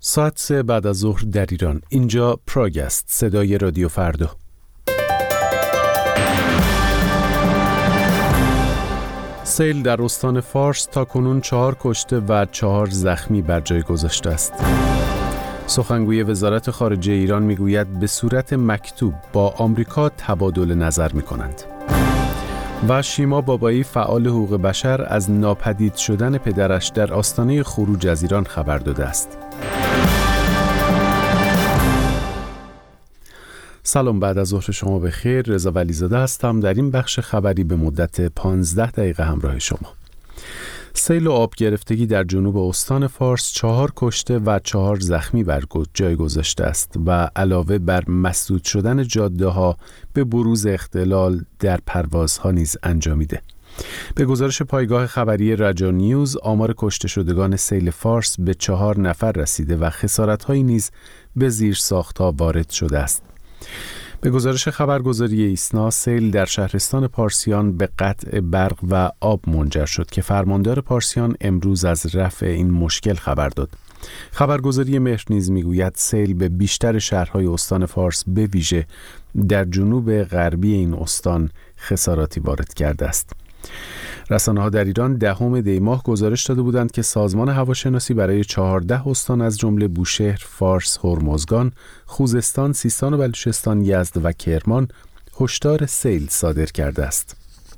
ساعت 3 بعد از ظهر در ایران. اینجا پراگ است، صدای رادیو فردا. سیل در استان فارس تاکنون 4 کشته و 4 زخمی بر جای گذاشته است. سخنگوی وزارت خارجه ایران میگوید به صورت مکتوب با آمریکا تبادل نظر می‌کنند. و شیما بابایی فعال حقوق بشر از ناپدید شدن پدرش در آستانه خروج از ایران خبر داده است. سلام، بعد از ظهر شما بخیر. رضا ولیزاده هستم. در این بخش خبری به مدت 15 دقیقه همراه شما. سیل و آب گرفتگی در جنوب استان فارس 4 کشته و 4 زخمی بر جای گذاشته است و علاوه بر مسدود شدن جاده‌ها به بروز اختلال در پروازها نیز انجامیده. به گزارش پایگاه خبری رجا نیوز، آمار کشته شدگان سیل فارس به 4 نفر رسیده و خسارت‌هایی نیز به زیرساخت‌ها وارد شده است. به گزارش خبرگزاری ایسنا، سیل در شهرستان پارسیان به قطع برق و آب منجر شد که فرماندار پارسیان امروز از رفع این مشکل خبر داد. خبرگزاری مهر نیز میگوید سیل به بیشتر شهرهای استان فارس به ویژه در جنوب غربی این استان خساراتی وارد کرده است. رسانه‌ها در ایران 10 دی ماه گزارش داده بودند که سازمان هواشناسی برای 14 استان از جمله بوشهر، فارس، هرمزگان، خوزستان، سیستان و بلوچستان، یزد و کرمان هشدار سیل صادر کرده است.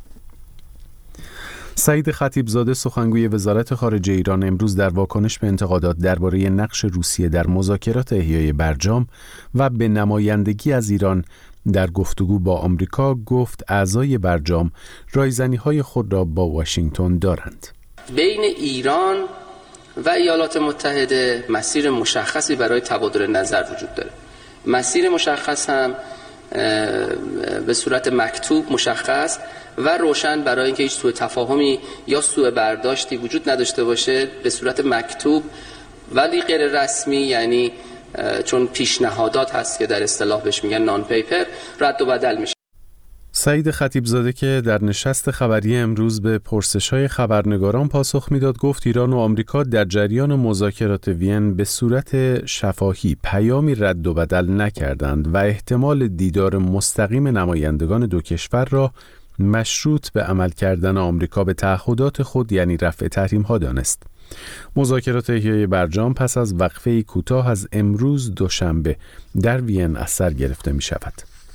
سعید خطیبزاده، سخنگوی وزارت خارجه ایران، امروز در واکنش به انتقادات درباره نقش روسیه در مذاکرات احیای برجام و به نمایندگی از ایران در گفتگو با آمریکا گفت اعضای برجام رایزنی‌های خود را با واشنگتن دارند. بین ایران و ایالات متحده مسیر مشخصی برای تبادل نظر وجود داره. مسیر مشخص هم به صورت مکتوب مشخص و روشن برای اینکه هیچ سوء تفاهمی یا سوء برداشتی وجود نداشته باشه، به صورت مکتوب ولی غیر رسمی، یعنی چون پیشنهادات هست که در اصطلاح بهش میگن نان پیپر، رد و بدل میشه. سعید خطیبزاده که در نشست خبری امروز به پرسش‌های خبرنگاران پاسخ میداد، گفت ایران و آمریکا در جریان مذاکرات وین به صورت شفاهی پیامی رد و بدل نکردند و احتمال دیدار مستقیم نمایندگان دو کشور را مشروط به عمل کردن آمریکا به تعهدات خود، یعنی رفع تحریم‌ها، دانست. مذاکرات احیای برجام پس از وقفه کوتاه از امروز دوشنبه در وین از سر گرفته می شود.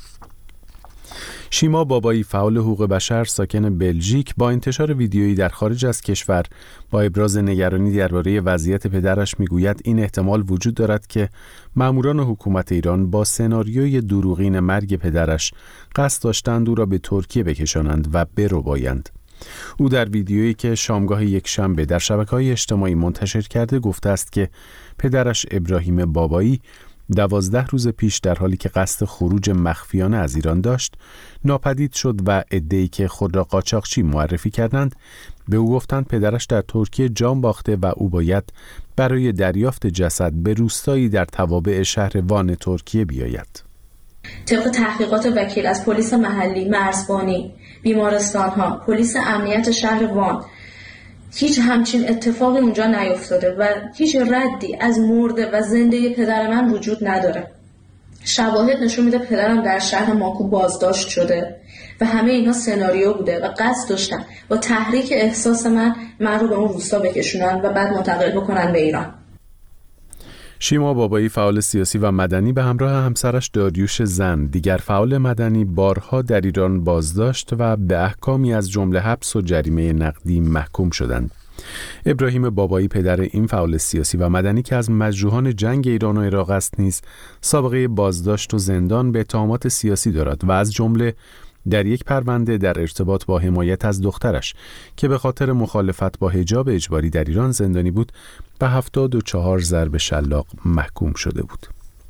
شیما بابایی فعال حقوق بشر ساکن بلژیک با انتشار ویدیویی در خارج از کشور با ابراز نگرانی درباره وضعیت پدرش میگوید این احتمال وجود دارد که ماموران حکومت ایران با سناریوی دروغین مرگ پدرش قصد داشتند او را به ترکیه بکشانند و بربایند. او در ویدیویی که شامگاه یکشنبه در شبکه‌های اجتماعی منتشر کرده گفته است که پدرش ابراهیم بابایی 12 روز پیش در حالی که قصد خروج مخفیانه از ایران داشت ناپدید شد و عده‌ای که خود را قاچاقچی معرفی کردند به او گفتند پدرش در ترکیه جان باخته و او باید برای دریافت جسد به روستایی در توابع شهر وان ترکیه بیاید. طبق تحقیقات وکیل از پلیس محلی، مرزبانی، بیمارستان‌ها، پلیس امنیت شهر وان، هیچ همچین اتفاقی اونجا نیفتاده و هیچ ردی از مرده و زنده پدر من وجود نداره. شواهد نشون میده پدرم در شهر ماکو بازداشت شده و همه اینا سناریو بوده و قصد داشتن با تحریک احساس من رو به اون روستا بکشونن و بعد منتقل بکنن به ایران. شیما بابایی فعال سیاسی و مدنی به همراه همسرش داریوش زن، دیگر فعال مدنی، بارها در ایران بازداشت و به احکامی از جمله حبس و جریمه نقدی محکوم شدند. ابراهیم بابایی، پدر این فعال سیاسی و مدنی که از مجروحان جنگ ایران و عراق است، نیز سابقه بازداشت و زندان به اتهامات سیاسی دارد و از جمله در یک پرونده در ارتباط با حمایت از دخترش که به خاطر مخالفت با حجاب اجباری در ایران زندانی بود به 74 ضرب شلاق محکوم شده بود.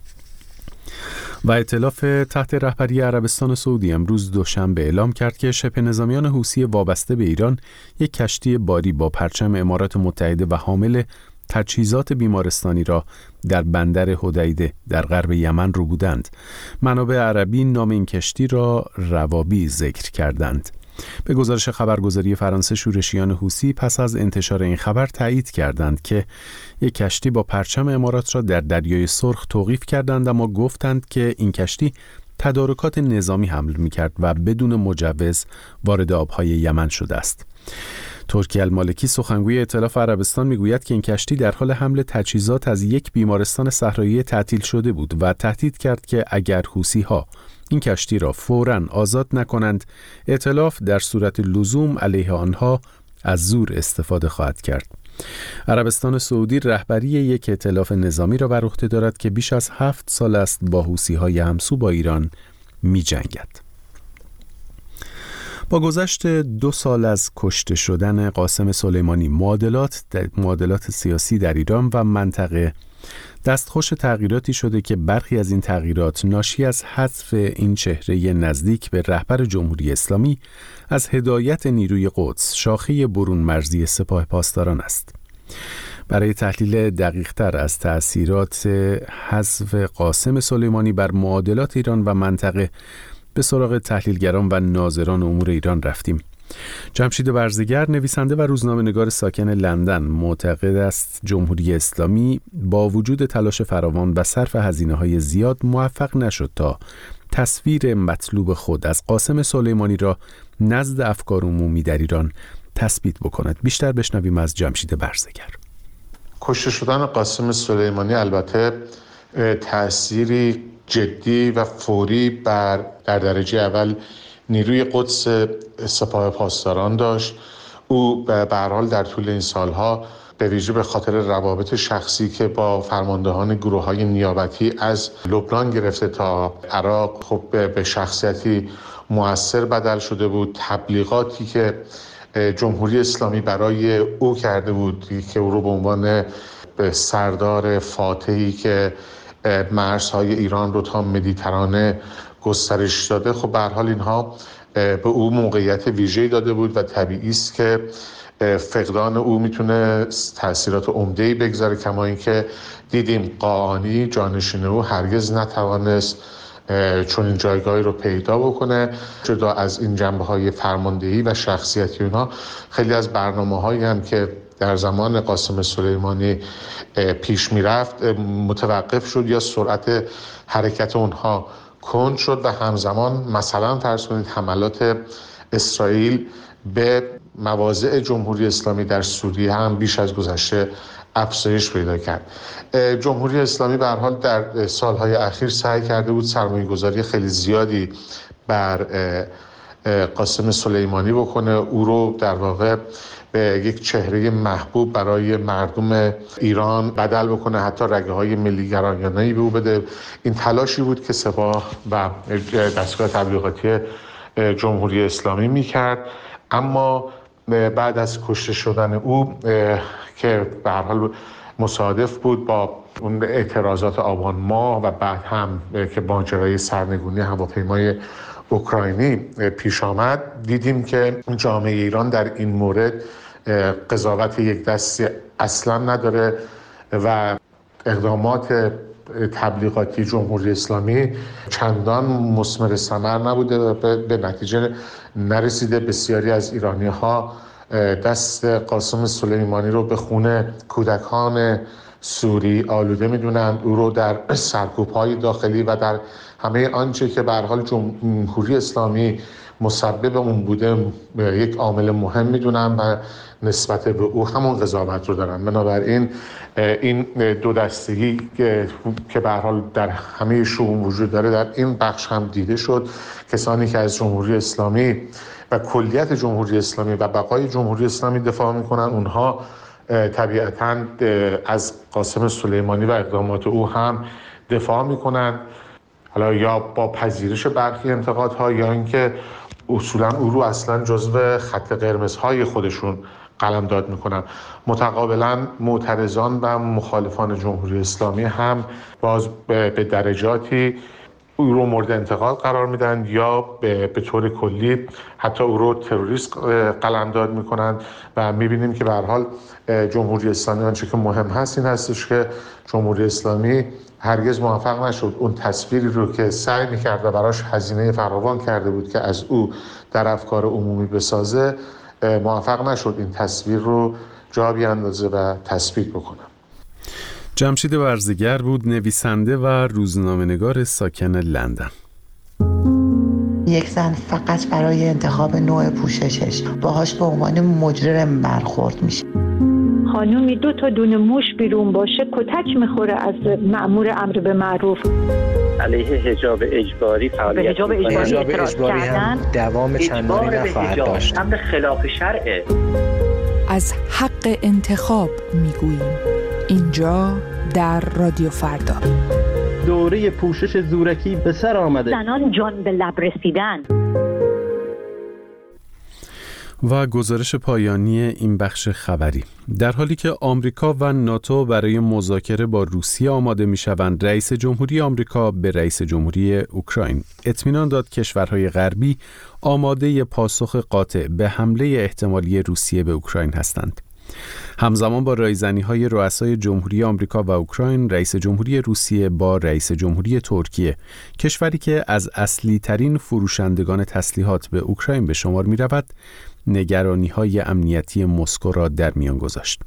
و ائتلاف تحت رهبری عربستان سعودی امروز دوشنبه اعلام کرد که شبه نظامیان حوثی وابسته به ایران یک کشتی باری با پرچم امارات متحده و حامل تجهیزات بیمارستانی را در بندر حدیده در غرب یمن رو بودند. منابع عربی نام این کشتی را روابی ذکر کردند. به گزارش خبرگزاری فرانسه، شورشیان حوثی پس از انتشار این خبر تایید کردند که یک کشتی با پرچم امارات را در دریای سرخ توقیف کردند، اما گفتند که این کشتی تدارکات نظامی حمل می‌کرد و بدون مجوز وارد آب‌های یمن شده است. ترکی المالکی، سخنگوی ائتلاف عربستان، میگوید که این کشتی در حال حمل تجهیزات از یک بیمارستان صحرایی تعطیل شده بود و تهدید کرد که اگر حوثی‌ها این کشتی را فوراً آزاد نکنند، ائتلاف در صورت لزوم علیه آنها از زور استفاده خواهد کرد. عربستان سعودی رهبری یک ائتلاف نظامی را بر عهده دارد که بیش از 7 سال است با حوثی‌های همسو با ایران می‌جنگد. با گذشت 2 سال از کشته شدن قاسم سلیمانی، معادلات سیاسی در ایران و منطقه دستخوش تغییراتی شده که برخی از این تغییرات ناشی از حذف این چهره نزدیک به رهبر جمهوری اسلامی از هدایت نیروی قدس، شاخه برون مرزی سپاه پاسداران است. برای تحلیل دقیق‌تر از تأثیرات حذف قاسم سلیمانی بر معادلات ایران و منطقه به سراغ تحلیلگران و ناظران امور ایران رفتیم. جمشید برزگر، نویسنده و روزنامه‌نگار ساکن لندن، معتقد است جمهوری اسلامی با وجود تلاش فراوان و صرف هزینه‌های زیاد موفق نشد تا تصویر مطلوب خود از قاسم سلیمانی را نزد افکار عمومی در ایران تثبیت بکند. بیشتر بشنویم از جمشید برزگر. کشته شدن قاسم سلیمانی البته تأثیری جدی و فوری در درجه اول نیروی قدس سپاه پاسداران داشت. او به هر حال در طول این سالها به ویژه به خاطر روابط شخصی که با فرماندهان گروه‌های نیابتی از لبنان گرفته تا عراق، خب به شخصیتی مؤثر بدل شده بود. تبلیغاتی که جمهوری اسلامی برای او کرده بود که او رو به عنوان سردار فاتحی که مرزهای ایران رو تا مدیترانه گسترش داده، خب به هر حال اینها به او موقعیت ویژه‌ای داده بود و طبیعی است که فقدان او میتونه تأثیرات عمده‌ای بگذاره. کما اینکه دیدیم قاآنی جانشین او هرگز نتوانست چون این جایگاهی رو پیدا بکنه. جدا از این جنبه‌های فرماندهی و شخصیتی اونها، خیلی از برنامه‌هایی هم که در زمان قاسم سلیمانی پیش میرفت متوقف شد یا سرعت حرکت اونها کند شد و همزمان مثلا فرض کنید حملات اسرائیل به مواضع جمهوری اسلامی در سوریه هم بیش از گذشته افزایش پیدا کرد. جمهوری اسلامی به هر حال در سالهای اخیر سعی کرده بود سرمایه‌گذاری خیلی زیادی بر قاسم سلیمانی بکنه، او رو در واقع به یک چهره محبوب برای مردم ایران بدل بکنه، حتی رگه‌های ملی‌گرایانه‌ای به او بده. این تلاشی بود که سپاه و دستگاه تبلیغاتی جمهوری اسلامی می‌کرد. اما بعد از کشته شدن او که به هر حال مصادف بود با اون اعتراضات آبان ماه و بعد هم که ماجرای سرنگونی هواپیمای اوکراینی پیش آمد، دیدیم که جامعه ایران در این مورد قضاوت یک دستی اصلا نداره و اقدامات تبلیغاتی جمهوری اسلامی چندان مثمر ثمر نبوده و به نتیجه نرسیده. بسیاری از ایرانی‌ها دست قاسم سلیمانی رو به خون کودکان سوری آلوده می‌دونند. او رو در سرکوب‌های داخلی و در همه آنچه که به هر حال جمهوری اسلامی مسبب اون بوده یک عامل مهم می‌دونن و نسبت به او همون قضاوت رو دارن. بنابراین این دو دستگی که به هر حال در همه شؤون وجود داره در این بخش هم دیده شد. کسانی که از جمهوری اسلامی و کلیت جمهوری اسلامی و بقای جمهوری اسلامی دفاع میکنن، اونها طبیعتاً از قاسم سلیمانی و اقدامات او هم دفاع میکنن، حالا یا با پذیرش برخی انتقادها یا اینکه اصولاً او رو اصلاً جزو خط قرمزهای خودشون قلمداد میکنن. متقابلاً معترضان و مخالفان جمهوری اسلامی هم باز به درجاتی او رو مورد انتقاد قرار میدن یا به طور کلی حتی او رو تروریست قلمداد میکنن و میبینیم که به هر حال جمهوری اسلامی آنچه که مهم هست این هستش که جمهوری اسلامی هرگز موفق نشد اون تصویری رو که سعی میکرد و براش هزینه فراوان کرده بود که از او در افکار عمومی بسازه موفق نشد این تصویر رو جا بیاندازه و تثبیت بکنه. جمشید ورزگر بود، نویسنده و روزنامه‌نگار ساکن لندن. یک زن فقط برای انتخاب نوع پوششش باهاش به عنوان مجرم برخورد میشه. خانومی 2 دونه موش بیرون باشه کتک میخوره از مأمور امر به معروف. علیه حجاب اجباری فعالیت حجاب اجباری هم دوام چندانی نخواهد داشت. امر خلاف شرعه. از حق انتخاب میگوییم اینجا در رادیو فردا. دوره پوشش زورکی به سر آمده. زنان جان به لب رسیدن. و گزارش پایانی این بخش خبری: در حالی که آمریکا و ناتو برای مذاکره با روسیه آماده می‌شوند، رئیس جمهوری آمریکا به رئیس جمهوری اوکراین اطمینان داد کشورهای غربی آماده پاسخ قاطع به حمله احتمالی روسیه به اوکراین هستند. همزمان با رایزنی‌های رؤسای جمهوری آمریکا و اوکراین، رئیس جمهوری روسیه با رئیس جمهوری ترکیه، کشوری که از اصلی ترین فروشندگان تسلیحات به اوکراین به شمار می‌رود، نگرانی‌های امنیتی مسکو را در میان گذاشت.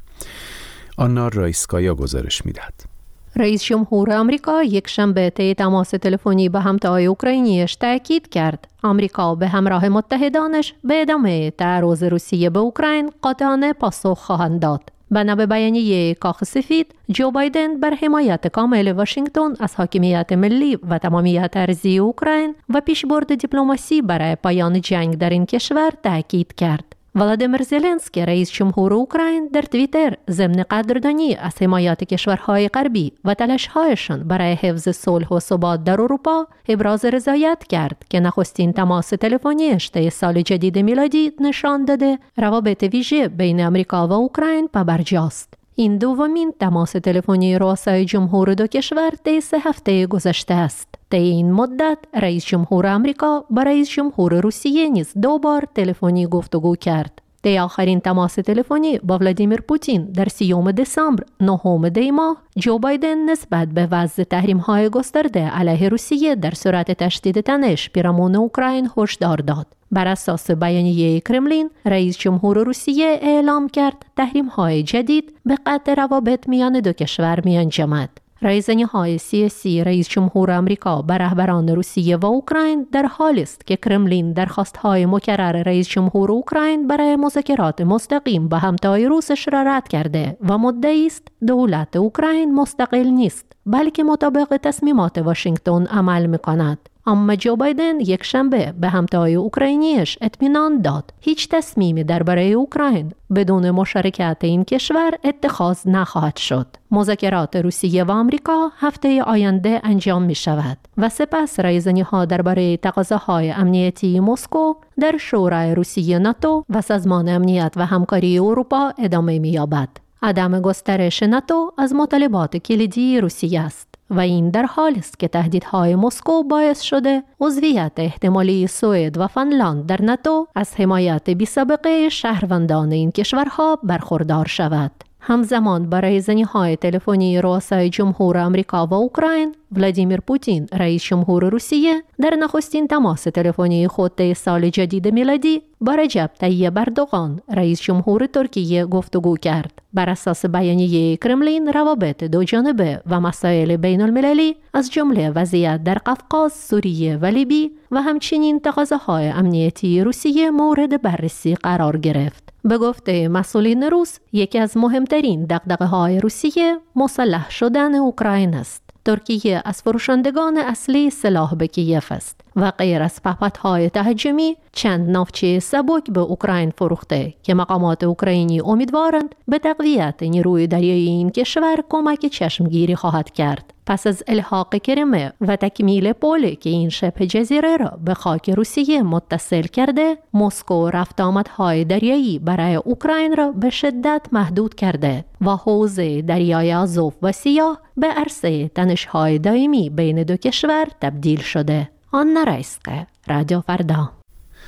آنا رایسکایا گزارش می‌دهد. رئیس جمهور آمریکا یکشنبه طی تماس تلفنی به همتای اوکراینیش تاکید کرد آمریکا به همراه متحدانش به ادامه تعرض روسیه به اوکراین قاطعانه پاسخ خواهند داد. بنا به بیانیه کاخ سفید، جو بایدن بر حمایت کامل واشنگتن از حاکمیت ملی و تمامیت ارضی اوکراین و پیشبرد دیپلماسی برای پایان جنگ در این کشور تاکید کرد. ولادیمیر زلنسکی رئیس جمهور اوکراین در توییتر ضمن قدردانی از حمایت کشورهای غربی و تلاش‌هایشان برای حفظ صلح و ثبات در اروپا ابراز رضایت کرد که نخستین تماس تلفنیش طی سال جدید میلادی نشان داده روابط ویژه بین آمریکا و اوکراین پابرجاست. این دومین تماس تلفنی رؤسای جمهور دو کشور طی 3 هفته گذشته است. طی این مدت رئیس جمهور آمریکا با رئیس جمهور روسیه نیز 2 بار تلفنی گفتگو کرد. طی آخرین تماس تلفنی با ولادیمیر پوتین در 30 دسامبر 9 دی ماه، جو بایدن نسبت به وضع تحریم‌های گسترده علیه روسیه در صورت تشدید تنش پیرامون اوکراین هشدار داد. بر اساس بیانیه کرملین، رئیس جمهور روسیه اعلام کرد تحریم‌های جدید به قطع روابط میان دو کشور می‌انجامد. رایزنی‌های سیاسی رئیس جمهور آمریکا بر رهبران روسیه و اوکراین در حالی است که کرملین درخواست‌های مکرر رئیس جمهور اوکراین برای مذاکرات مستقیم با همتای روسش را رد کرده و مدعی است دولت اوکراین مستقل نیست، بلکه مطابق تصمیمات واشنگتن عمل می‌کند. اما جو بایدن یکشنبه به همتای اوکراینیش اطمینان داد هیچ تصمیمی درباره اوکراین بدون مشارکت این کشور اتخاذ نخواهد شد. مذاکرات روسیه و آمریکا هفته آینده انجام می شود و سپس رایزنی‌ها درباره تقاضاهای امنیتی مسکو در شورای روسیه ناتو و سازمان امنیت و همکاری اروپا ادامه می یابد. عدم گسترش ناتو از مطالبات کلیدی روسیه است و این در حالی است که تهدیدهای مسکو باعث شده عضویت احتمالی سوئد و فنلاند در ناتو از حمایت بی‌سابقه شهروندان این کشورها برخوردار شود. همزمان با رایزنی‌های تلفنی رؤسای جمهور آمریکا و اوکراین، ولادیمیر پوتین رئیس جمهور روسیه در نخستین تماس تلفنی خود طی سال جدید میلادی با رجب طیب اردوغان رئیس جمهور ترکیه گفتگو کرد. بر اساس بیانیه کرملین، روابط دو جانبه و مسائل بین المللی از جمله وضعیت در قفقاز، سوریه و لیبی و همچنین تقاضاهای امنیتی روسیه مورد بررسی قرار گرفت. به گفته مسئولین روس، یکی از مهمترین دغدغه‌های روسیه مسلح شدن اوکراین است. ترکیه از فروشندگان اصلی سلاح به کیف است و غیر از پهپادهای تهاجمی چند ناوچه سبک به اوکراین فروخته که مقامات اوکراینی امیدوارند به تقویت نیروی دریایی این کشور کمک چشمگیری خواهد کرد. پس از الحاق کریمه و تکمیل پلی که این شبه جزیره را به خاک روسیه متصل کرده، مسکو رفت آمدهای دریایی برای اوکراین را به شدت محدود کرده و حوزه دریای آزوف و سیاه به عرصه تنش‌های دائمی بین دو کشور تبدیل شده. آنا رایسکایا، رادیو فردا.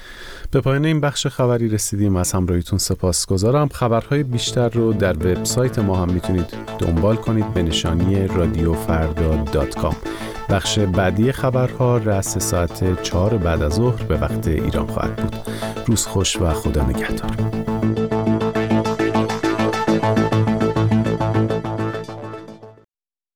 به پایان این بخش خبری رسیدیم. از همراهیتون سپاسگزارم. خبرهای بیشتر رو در وبسایت ما هم میتونید دنبال کنید به نشانی radiofrda.com. بخش بعدی خبرها رأس ساعت 4 بعد از ظهر به وقت ایران خواهد بود. روز خوش و خدا نگهدار.